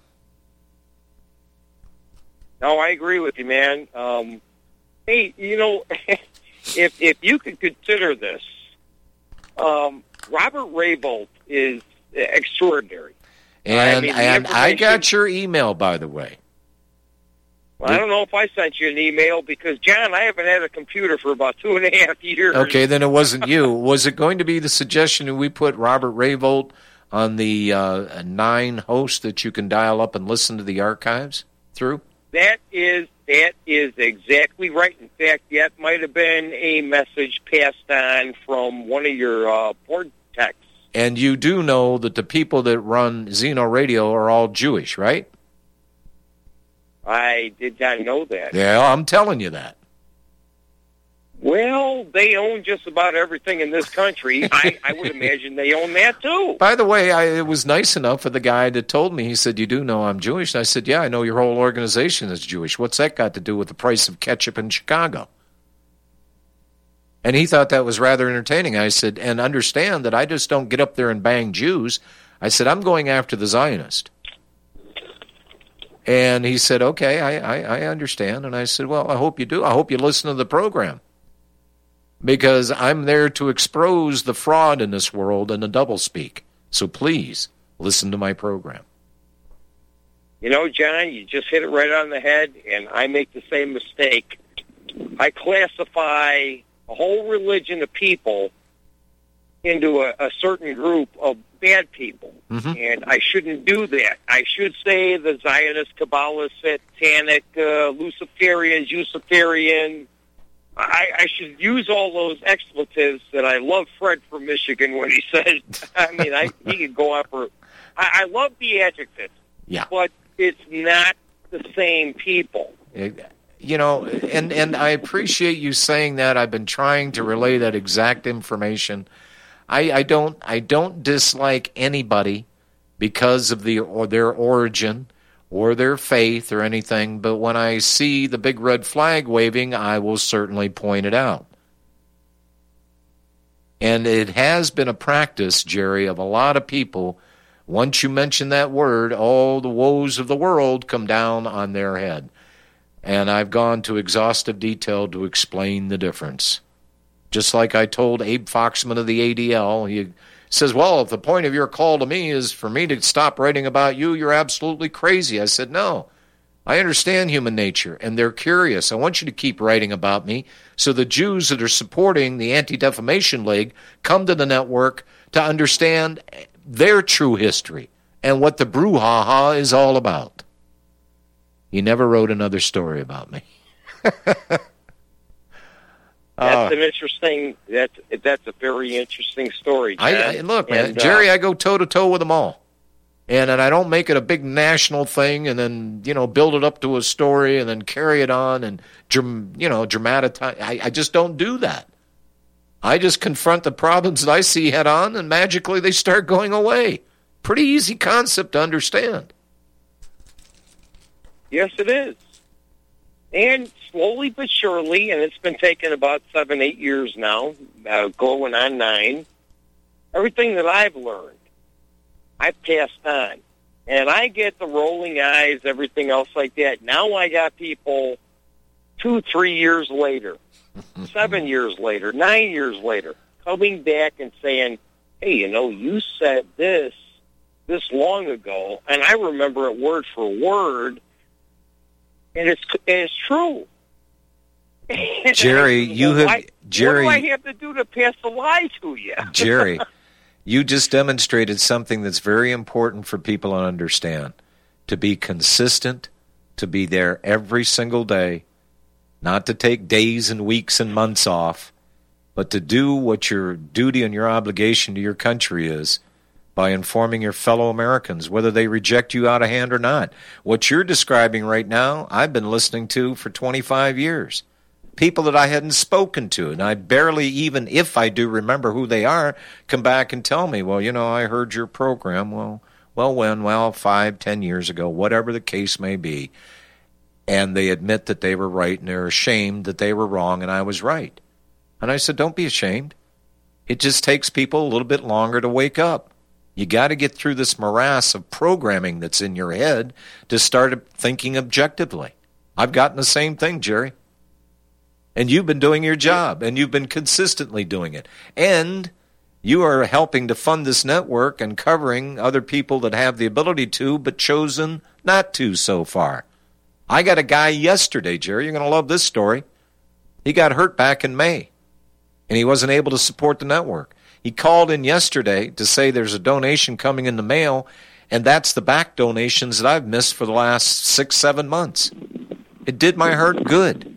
No, I agree with you, man. Um, hey, you know, if if you could consider this, um, Robert Raybould is extraordinary. And, I mean, and I got your email, by the way. Well, I don't know if I sent you an email because, John, I haven't had a computer for about two and a half years. Okay, then it wasn't you. Was it going to be the suggestion that we put Robert Raybould on the uh, nine hosts that you can dial up and listen to the archives through? That is that is exactly right. In fact, that might have been a message passed on from one of your uh, board texts. And you do know that the people that run Zeno Radio are all Jewish, right? I did not know that. Yeah, I'm telling you that. Well, they own just about everything in this country. I, I would imagine they own that, too. By the way, I, it was nice enough for the guy that told me, he said, you do know I'm Jewish? And I said, yeah, I know your whole organization is Jewish. What's that got to do with the price of ketchup in Chicago? And he thought that was rather entertaining. I said, and understand that I just don't get up there and bang Jews. I said, I'm going after the Zionist. And he said, okay, I, I, I understand. And I said, well, I hope you do. I hope you listen to the program. Because I'm there to expose the fraud in this world and the doublespeak. So please, listen to my program. You know, John, you just hit it right on the head, and I make the same mistake. I classify a whole religion of people into a, a certain group of bad people, Mm-hmm. and I shouldn't do that. I should say the Zionist, Kabbalist, Satanic, uh, Luciferian, Luciferian. I, I should use all those expletives that I love Fred from Michigan when he said. I mean, I, he could go on for. I, I love the adjectives, Yeah. but it's not the same people. You know, and, and I appreciate you saying that. I've been trying to relay that exact information. I, I don't I don't dislike anybody because of the or their origin or their faith or anything, but when I see the big red flag waving, I will certainly point it out. And it has been a practice, Jerry, of a lot of people. Once you mention that word, all the woes of the world come down on their head. And I've gone to exhaustive detail to explain the difference. Just like I told Abe Foxman of the A D L, he says, well, if the point of your call to me is for me to stop writing about you, you're absolutely crazy. I said, no, I understand human nature, and they're curious. I want you to keep writing about me so the Jews that are supporting the Anti-Defamation League come to the network to understand their true history and what the brouhaha is all about. He never wrote another story about me. That's uh, an interesting. That's that's a very interesting story, John. I, I look, man, and, Jerry. Uh, I go toe to toe with them all, and and I don't make it a big national thing, and then you know build it up to a story, and then carry it on, and you know dramatize. I, I just don't do that. I just confront the problems that I see head on, and magically they start going away. Pretty easy concept to understand. Yes, it is. And slowly but surely, and it's been taking about seven, eight years now, uh, going on nine, everything that I've learned, I've passed on. And I get the rolling eyes, everything else like that. Now I got people two, three years later, seven years later, nine years later, coming back and saying, hey, you know, you said this this long ago, and I remember it word for word. And it's it's true. Jerry, you have why, Jerry. What do I have to do to pass the lie to you? Jerry, you just demonstrated something that's very important for people to understand. To be consistent, to be there every single day, not to take days and weeks and months off, but to do what your duty and your obligation to your country is by informing your fellow Americans, whether they reject you out of hand or not. What you're describing right now, I've been listening to for twenty-five years. People that I hadn't spoken to, and I barely even, if I do remember who they are, come back and tell me, well, you know, I heard your program. Well, well, when? Well, five, ten years ago, whatever the case may be. And they admit that they were right, and they're ashamed that they were wrong, and I was right. And I said, don't be ashamed. It just takes people a little bit longer to wake up. You got to get through this morass of programming that's in your head to start thinking objectively. I've gotten the same thing, Jerry. And you've been doing your job, and you've been consistently doing it. And you are helping to fund this network and covering other people that have the ability to, but chosen not to so far. I got a guy yesterday, Jerry, you're going to love this story. He got hurt back in May, and he wasn't able to support the network. He called in yesterday to say there's a donation coming in the mail, and that's the back donations that I've missed for the last six, seven months. It did my heart good.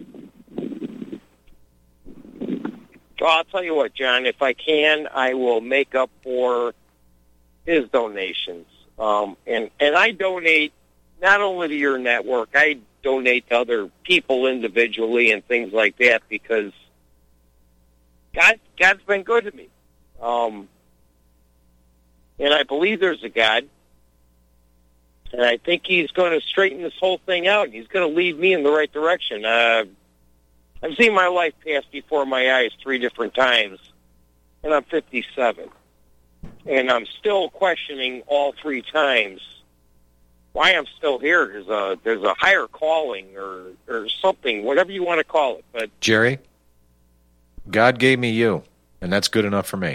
Well, I'll tell you what, John, if I can, I will make up for his donations. Um, and, and I donate not only to your network, I donate to other people individually and things like that because God, God's been good to me. Um, and I believe there's a God, and I think he's going to straighten this whole thing out. He's going to lead me in the right direction. Uh, I've seen my life pass before my eyes three different times, and I'm fifty-seven. And I'm still questioning all three times why I'm still here. There's a, there's a higher calling or, or something, whatever you want to call it. But Jerry, God gave me you, and that's good enough for me.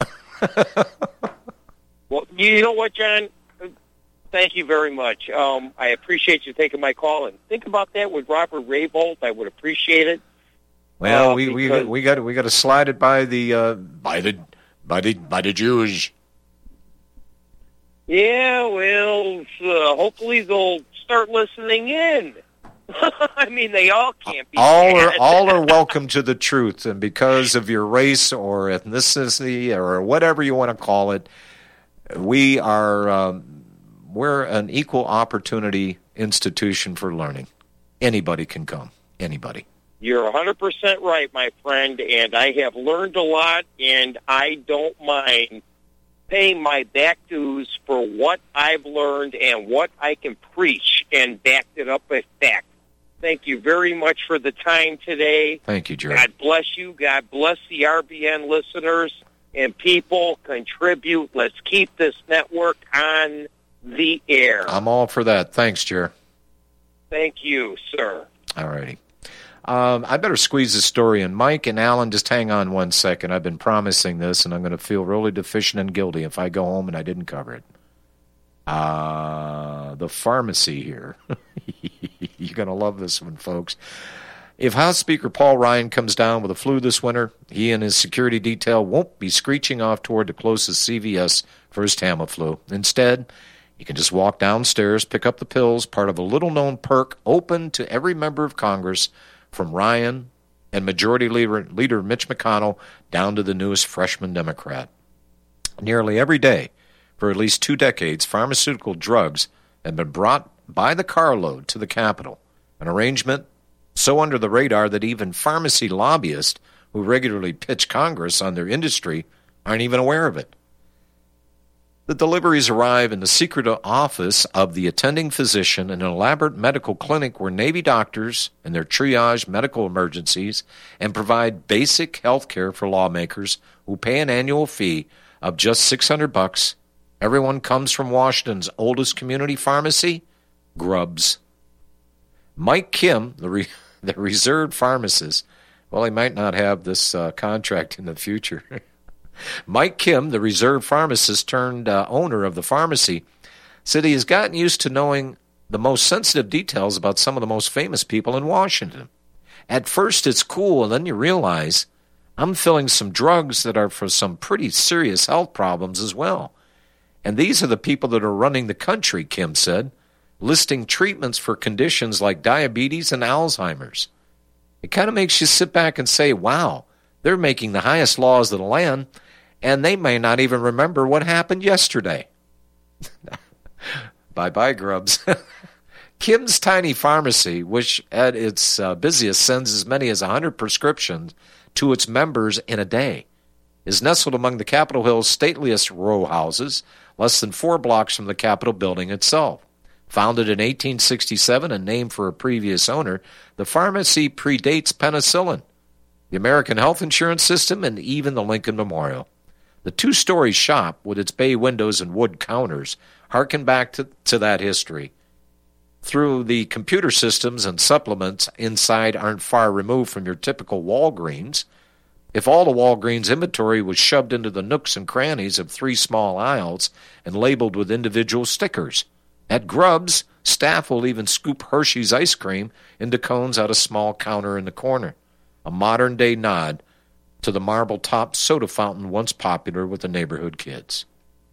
Well, you know what, John? Thank you very much. Um, I appreciate you taking my call. And think about that with Robert Raybould. I would appreciate it. Well, uh, we we because... we got we got to slide it by the uh, by the by the by the Jews. Yeah, well, uh, hopefully they'll start listening in. I mean, they all can't be all are bad. all are welcome to the truth, and because of your race or ethnicity or whatever you want to call it, we are um, we're an equal opportunity institution for learning. Anybody can come. Anybody. You're one hundred percent right, my friend, and I have learned a lot, and I don't mind paying my back dues for what I've learned and what I can preach and back it up with fact. Thank you very much for the time today. Thank you, Jerry. God bless you. God bless the R B N listeners and people. Contribute. Let's keep this network on the air. I'm all for that. Thanks, Jerry. Thank you, sir. All righty. Um, I better squeeze this story in. Mike and Alan, just hang on one second. I've been promising this, and I'm going to feel really deficient and guilty if I go home and I didn't cover it. Uh, the pharmacy here. You're going to love this one, folks. If House Speaker Paul Ryan comes down with a flu this winter, he and his security detail won't be screeching off toward the closest C V S for his Tamiflu. Instead, you can just walk downstairs, pick up the pills, part of a little-known perk open to every member of Congress, from Ryan and Majority Leader, Leader Mitch McConnell down to the newest freshman Democrat. Nearly every day, for at least two decades, pharmaceutical drugs have been brought by the carload to the Capitol, an arrangement so under the radar that even pharmacy lobbyists who regularly pitch Congress on their industry aren't even aware of it. The deliveries arrive in the secret office of the attending physician in an elaborate medical clinic where Navy doctors and their triage medical emergencies and provide basic health care for lawmakers who pay an annual fee of just six hundred bucks. Everyone comes from Washington's oldest community pharmacy, Grubbs. Mike Kim, the, re- the reserved pharmacist, well, he might not have this uh, contract in the future. Mike Kim, the reserve pharmacist turned uh, owner of the pharmacy, said he has gotten used to knowing the most sensitive details about some of the most famous people in Washington. At first it's cool, and then you realize I'm filling some drugs that are for some pretty serious health problems as well. And these are the people that are running the country, Kim said, listing treatments for conditions like diabetes and Alzheimer's. It kind of makes you sit back and say, wow, they're making the highest laws of the land, and they may not even remember what happened yesterday. Bye-bye, Grubbs. Kim's tiny pharmacy, which at its uh, busiest sends as many as one hundred prescriptions to its members in a day, is nestled among the Capitol Hill's stateliest row houses, less than four blocks from the Capitol building itself. Founded in eighteen sixty-seven and named for a previous owner, the pharmacy predates penicillin, the American health insurance system, and even the Lincoln Memorial. The two-story shop, with its bay windows and wood counters, harken back to, to that history. Through the computer systems and supplements inside aren't far removed from your typical Walgreens. If all the Walgreens inventory was shoved into the nooks and crannies of three small aisles and labeled with individual stickers. At Grubbs, staff will even scoop Hershey's ice cream into cones out a small counter in the corner. A modern-day nod to the marble-topped soda fountain once popular with the neighborhood kids.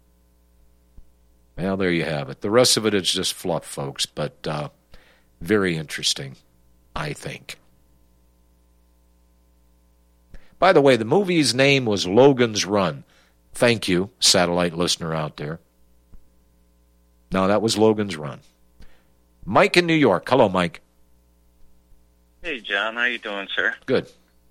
Well, there you have it. The rest of it is just fluff, folks, but uh, very interesting, I think. By the way, the movie's name was Logan's Run. Thank you, satellite listener out there. No, that was Logan's Run. Mike in New York. Hello, Mike. Hey, John. How you doing, sir? Good.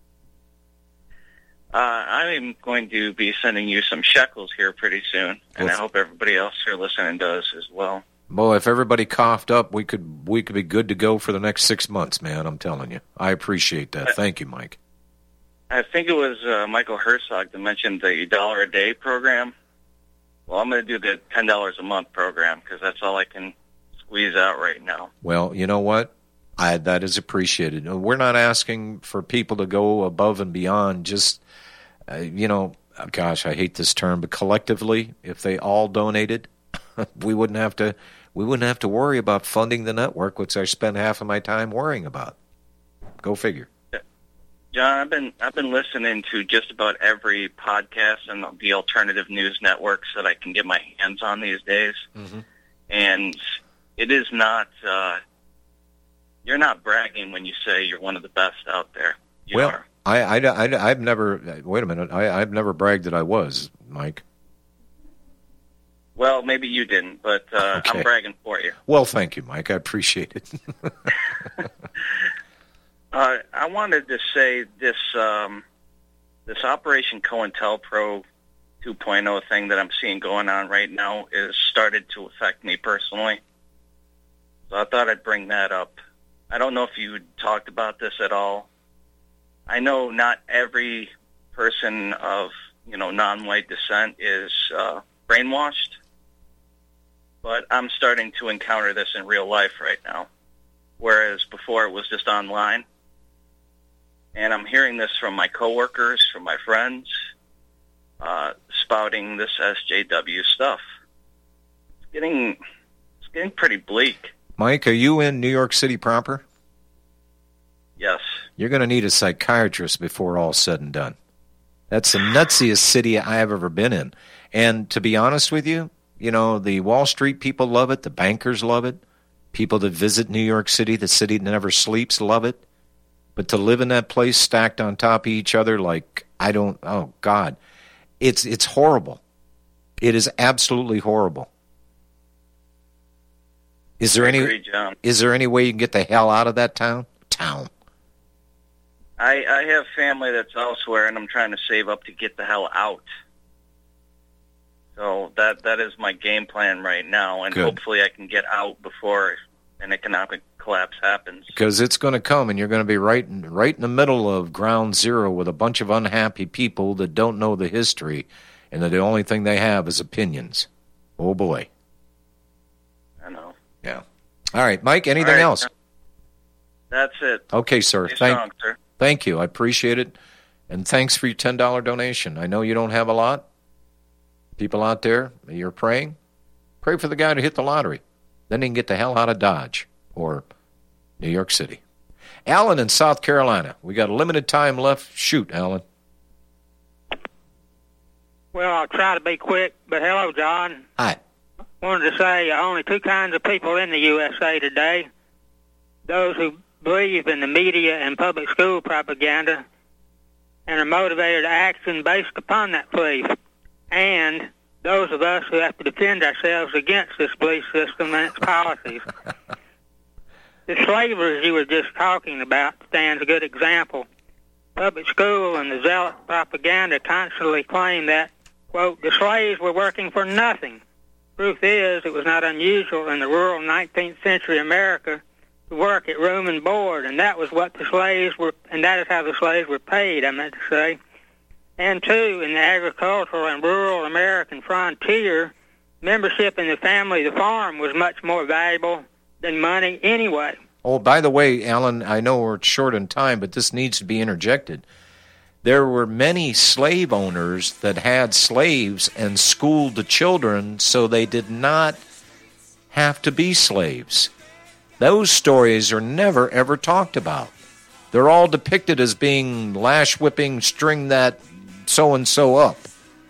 Uh, I'm going to be sending you some shekels here pretty soon, and well, I hope everybody else here listening does as well. Boy, if everybody coughed up, we could we could be good to go for the next six months, man. I'm telling you. I appreciate that. Thank you, Mike. I think it was uh, Michael Herzog that mentioned the dollar a day program. Well, I'm going to do the ten dollars a month program because that's all I can squeeze out right now. Well, you know what? I, that is appreciated. We're not asking for people to go above and beyond. Just, uh, you know, gosh, I hate this term, but collectively, if they all donated, we wouldn't have to. We wouldn't have to worry about funding the network, which I spend half of my time worrying about. Go figure. John, I've been I've been listening to just about every podcast and the alternative news networks that I can get my hands on these days, Mm-hmm. and it is not. Uh, you're not bragging when you say you're one of the best out there. You Well, are. I, I, I, I've never, wait a minute, I, I've never bragged that I was, Mike. Well, maybe you didn't, but uh, Okay. I'm bragging for you. Well, thank you, Mike. I appreciate it. Uh, I wanted to say this um, this Operation COINTELPRO two point oh thing that I'm seeing going on right now is started to affect me personally. So I thought I'd bring that up. I don't know if you talked about this at all. I know not every person of, you know, non-white descent is uh, brainwashed, but I'm starting to encounter this in real life right now, whereas before it was just online. And I'm hearing this from my coworkers, from my friends, uh, spouting this S J W stuff. It's getting, it's getting pretty bleak. Mike, are you in New York City proper? Yes. You're going to need a psychiatrist before all's said and done. That's the nutsiest city I have ever been in. And to be honest with you, you know, the Wall Street people love it. The bankers love it. People that visit New York City, the city that never sleeps, love it. But to live in that place stacked on top of each other like, I don't, oh, God. It's it's horrible. It is absolutely horrible. Is there I any agree, John. Is there any way you can get the hell out of that town? Town. I, I have family that's elsewhere, and I'm trying to save up to get the hell out. So that that is my game plan right now, and Good. hopefully I can get out before an economic collapse happens. Because it's going to come, and you're going to be right in, right in the middle of ground zero with a bunch of unhappy people that don't know the history, and that the only thing they have is opinions. Oh, boy. I know. Yeah. All right, Mike, anything All right, else? That's it. Okay, sir. Stay Thank, strong, sir. thank you. I appreciate it. And thanks for your ten dollars donation. I know you don't have a lot. People out there, you're praying. Pray for the guy to hit the lottery. Then he can get the hell out of Dodge or New York City. Alan in South Carolina. We got a limited time left. Shoot, Alan. Well, I'll try to be quick, but hello, John. Hi. Wanted to say uh, only two kinds of people in the U S A today. Those who believe in the media and public school propaganda and are motivated to action based upon that belief, and those of us who have to defend ourselves against this belief system and its policies. The slavers you were just talking about stands a good example. Public school and the zealot propaganda constantly claim that, quote, the slaves were working for nothing. Truth is, it was not unusual in the rural nineteenth century America to work at room and board, and that was what the slaves were, and that is how the slaves were paid, I meant to say. And two, in the agricultural and rural American frontier, membership in the family of the farm was much more valuable than money anyway. Oh, by the way, Alan, I know we're short on time, but this needs to be interjected. There were many slave owners that had slaves and schooled the children so they did not have to be slaves. Those stories are never, ever talked about. They're all depicted as being lash whipping, string that so-and-so up.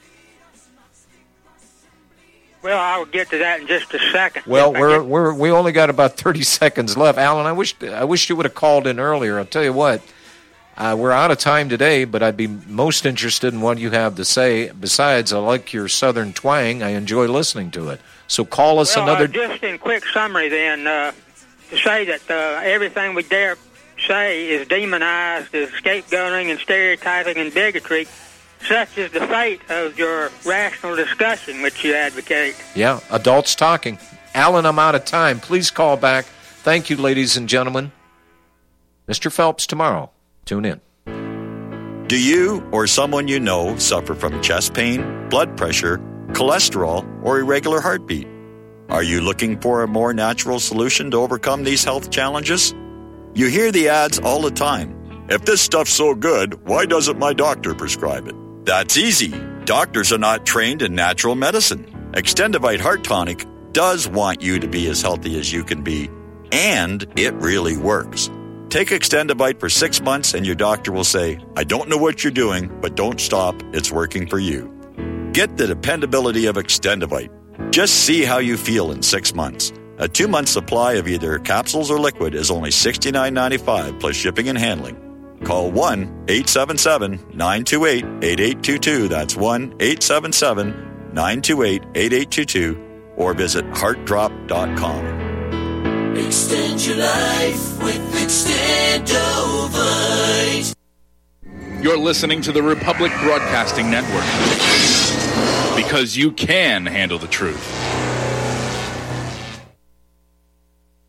Well, I will get to that in just a second. Well, If I we're get- we're we only got about thirty seconds left, Alan. I wish I wish you would have called in earlier. I'll tell you what, uh, we're out of time today, but I'd be most interested in what you have to say. Besides, I like your southern twang. I enjoy listening to it. So call us well, another. uh, just in quick summary, then, uh, to say that uh, everything we dare say is demonized as scapegoating and stereotyping and bigotry. Such is the fate of your rational discussion which you advocate. Yeah, adults talking. Alan, I'm out of time. Please call back. Thank you, ladies and gentlemen. Mister Phelps tomorrow. Tune in. Do you or someone you know suffer from chest pain, blood pressure, cholesterol, or irregular heartbeat? Are you looking for a more natural solution to overcome these health challenges? You hear the ads all the time. If this stuff's so good, why doesn't my doctor prescribe it? That's easy. Doctors are not trained in natural medicine. Extendivite Heart Tonic does want you to be as healthy as you can be, and it really works. Take Extendivite for six months and your doctor will say, I don't know what you're doing, but don't stop. It's working for you. Get the dependability of Extendivite. Just see how you feel in six months. A two-month supply of either capsules or liquid is only sixty-nine ninety-five plus shipping and handling. Call one eight seven seven, nine two eight, eight eight two two. That's one eight seven seven, nine two eight, eight eight two two. Or visit heart drop dot com. Extend your life with Extendovite. You're listening to the Republic Broadcasting Network. Because you can handle the truth.